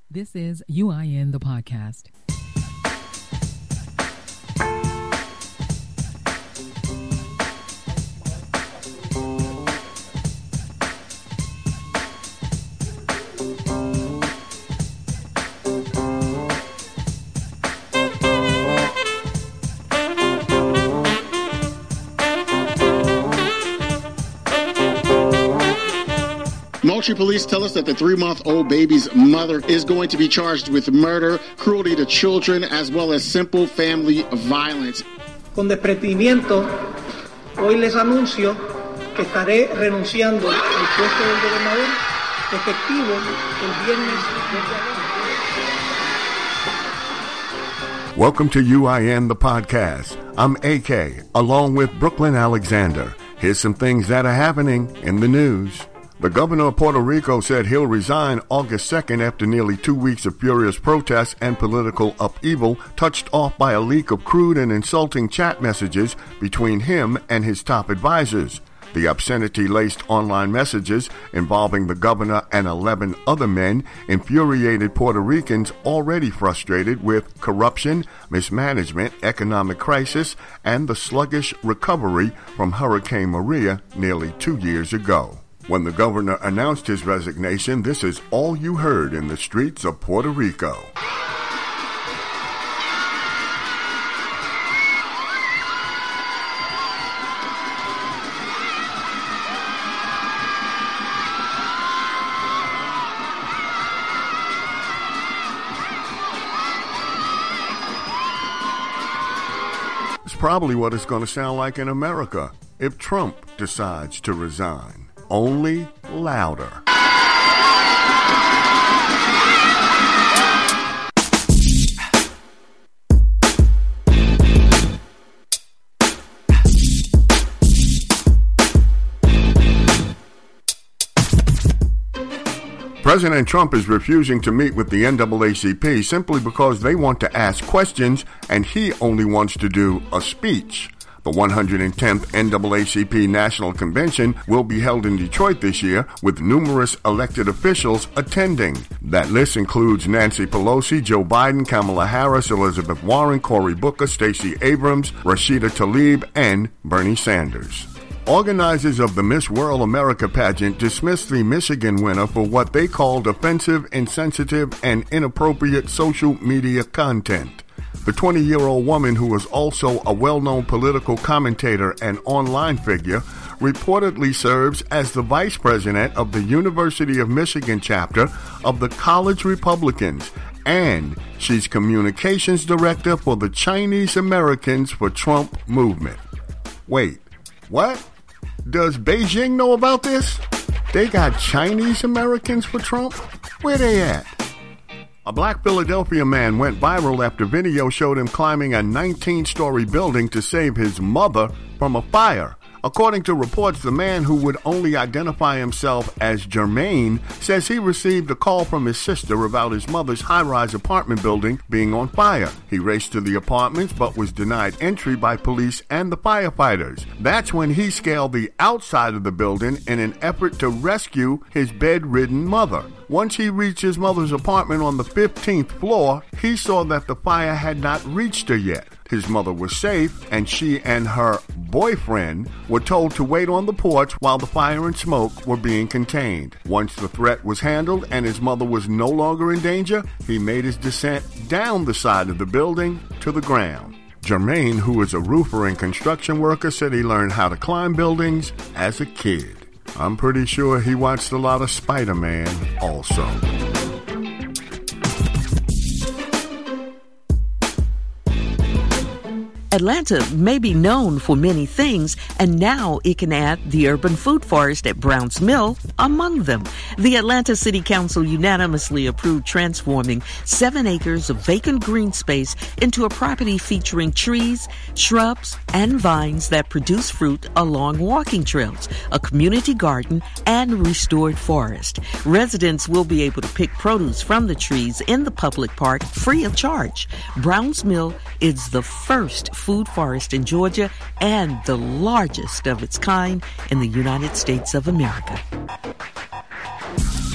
This is UIN, the podcast. Moultrie police tell us that the 3-month-old baby's mother is going to be charged with murder, cruelty to children, as well as simple family violence. Con desprendimiento, hoy les anuncio que estaré renunciando al puesto del gobernador efectivo el viernes de agosto. Welcome to UIN, the podcast. I'm AK, along with Brooklyn Alexander. Here's some things that are happening in the news. The governor of Puerto Rico said he'll resign August 2nd after nearly 2 weeks of furious protests and political upheaval, touched off by a leak of crude and insulting chat messages between him and his top advisors. The obscenity-laced online messages involving the governor and 11 other men infuriated Puerto Ricans already frustrated with corruption, mismanagement, economic crisis, and the sluggish recovery from Hurricane Maria nearly 2 years ago. When the governor announced his resignation, this is all you heard in the streets of Puerto Rico. It's probably what it's going to sound like in America if Trump decides to resign. Only louder. President Trump is refusing to meet with the NAACP simply because they want to ask questions and he only wants to do a speech. The 110th NAACP National Convention will be held in Detroit this year, with numerous elected officials attending. That list includes Nancy Pelosi, Joe Biden, Kamala Harris, Elizabeth Warren, Cory Booker, Stacey Abrams, Rashida Tlaib, and Bernie Sanders. Organizers of the Miss World America pageant dismissed the Michigan winner for what they called offensive, insensitive, and inappropriate social media content. The 20-year-old woman, who was also a well-known political commentator and online figure, reportedly serves as the vice president of the University of Michigan chapter of the College Republicans, and she's communications director for the Chinese Americans for Trump movement. Wait, what? Does Beijing know about this? They got Chinese Americans for Trump? Where they at? A black Philadelphia man went viral after video showed him climbing a 19-story building to save his mother from a fire. According to reports, the man, who would only identify himself as Jermaine, says he received a call from his sister about his mother's high-rise apartment building being on fire. He raced to the apartments but was denied entry by police and the firefighters. That's when he scaled the outside of the building in an effort to rescue his bedridden mother. Once he reached his mother's apartment on the 15th floor, he saw that the fire had not reached her yet. His mother was safe, and she and her boyfriend were told to wait on the porch while the fire and smoke were being contained. Once the threat was handled and his mother was no longer in danger, he made his descent down the side of the building to the ground. Jermaine, who is a roofer and construction worker, said he learned how to climb buildings as a kid. I'm pretty sure he watched a lot of Spider-Man also. Atlanta may be known for many things, and now it can add the urban food forest at Browns Mill among them. The Atlanta City Council unanimously approved transforming 7 acres of vacant green space into a property featuring trees, shrubs, and vines that produce fruit along walking trails, a community garden, and restored forest. Residents will be able to pick produce from the trees in the public park free of charge. Browns Mill is the first food forest in Georgia and the largest of its kind in the United States of America. A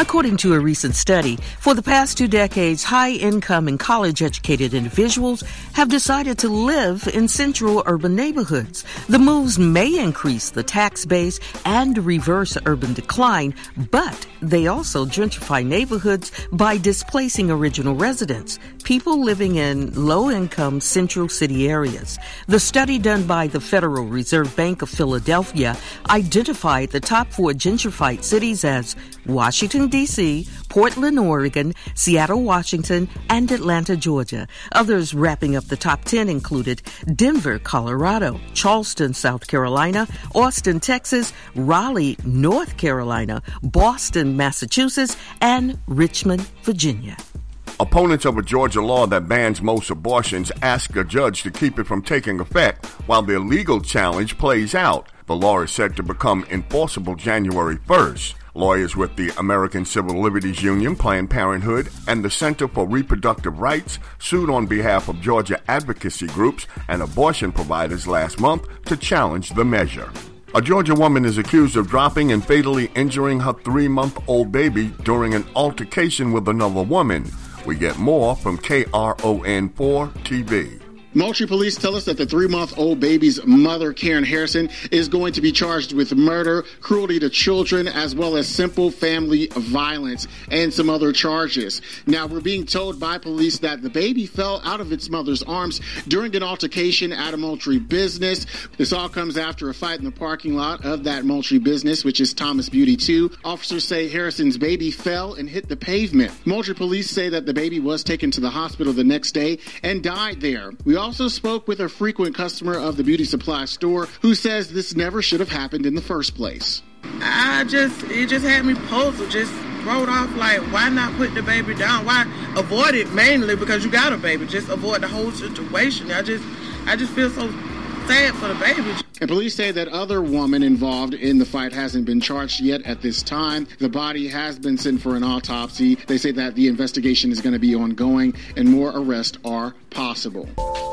According to a recent study, for the past 2 decades, high-income and college-educated individuals have decided to live in central urban neighborhoods. The moves may increase the tax base and reverse urban decline, but they also gentrify neighborhoods by displacing original residents, people living in low-income central city areas. The study done by the Federal Reserve Bank of Philadelphia identified the top 4 gentrified cities as Washington, D.C., Portland, Oregon, Seattle, Washington, and Atlanta, Georgia. Others wrapping up the top 10 included Denver, Colorado, Charleston, South Carolina, Austin, Texas, Raleigh, North Carolina, Boston, Massachusetts, and Richmond, Virginia. Opponents of a Georgia law that bans most abortions ask a judge to keep it from taking effect while their legal challenge plays out. The law is set to become enforceable January 1st. Lawyers with the American Civil Liberties Union, Planned Parenthood, and the Center for Reproductive Rights sued on behalf of Georgia advocacy groups and abortion providers last month to challenge the measure. A Georgia woman is accused of dropping and fatally injuring her 3-month-old baby during an altercation with another woman. We get more from KRON4 TV. Moultrie police tell us that the 3-month-old baby's mother, Karen Harrison, is going to be charged with murder, cruelty to children, as well as simple family violence and some other charges. Now, we're being told by police that the baby fell out of its mother's arms during an altercation at a Moultrie business. This all comes after a fight in the parking lot of that Moultrie business, which is Thomas Beauty 2. Officers say Harrison's baby fell and hit the pavement. Moultrie police say that the baby was taken to the hospital the next day and died there. We also spoke with a frequent customer of the beauty supply store who says this never should have happened in the first place. It just had me puzzled, just wrote off like, why not put the baby down? Why avoid it mainly because you got a baby? Just avoid the whole situation. I just feel so sad for the baby. And police say that other woman involved in the fight hasn't been charged yet at this time. The body has been sent for an autopsy. They say that the investigation is going to be ongoing and more arrests are possible.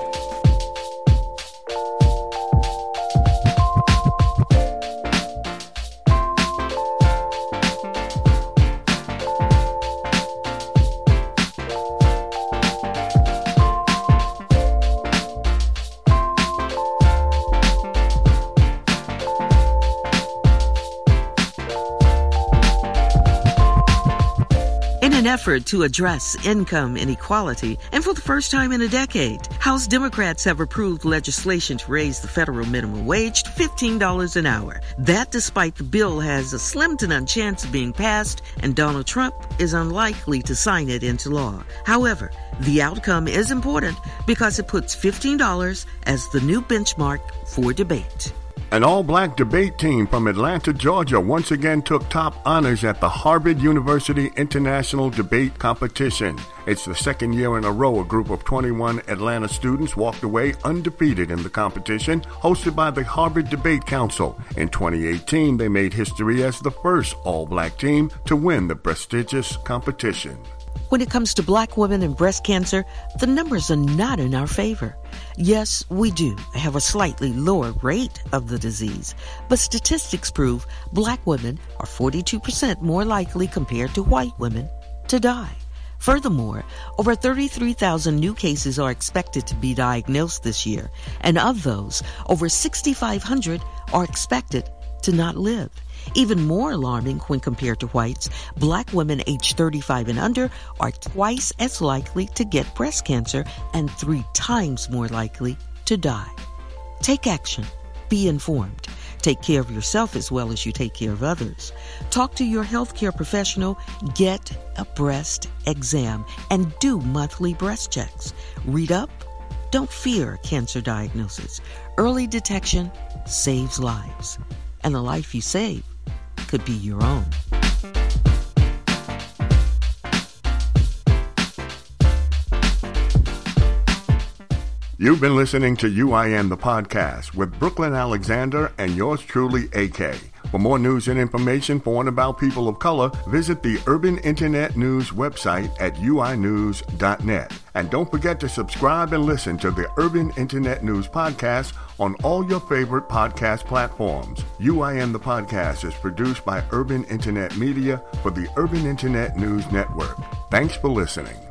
Effort to address income inequality, and for the first time in a decade, House Democrats have approved legislation to raise the federal minimum wage to $15 an hour. That despite the bill has a slim to none chance of being passed, and Donald Trump is unlikely to sign it into law. However, the outcome is important because it puts $15 as the new benchmark for debate. An all-black debate team from Atlanta, Georgia once again took top honors at the Harvard University International Debate Competition. It's the second year in a row a group of 21 Atlanta students walked away undefeated in the competition, hosted by the Harvard Debate Council. In 2018, they made history as the first all-black team to win the prestigious competition. When it comes to black women and breast cancer, the numbers are not in our favor. Yes, we do have a slightly lower rate of the disease, but statistics prove black women are 42% more likely compared to white women to die. Furthermore, over 33,000 new cases are expected to be diagnosed this year, and of those, over 6,500 are expected to not live. Even more alarming when compared to whites, black women aged 35 and under are twice as likely to get breast cancer and 3 times more likely to die. Take action. Be informed. Take care of yourself as well as you take care of others. Talk to your healthcare professional, get a breast exam, and do monthly breast checks. Read up. Don't fear cancer diagnosis. Early detection saves lives. And the life you save could be your own. You've been listening to UIN the podcast with Brooklyn Alexander and yours truly, AK. For more news and information for and about people of color, visit the Urban Internet News website at uinews.net. And don't forget to subscribe and listen to the Urban Internet News podcast on all your favorite podcast platforms. UIN the Podcast is produced by Urban Internet Media for the Urban Internet News Network. Thanks for listening.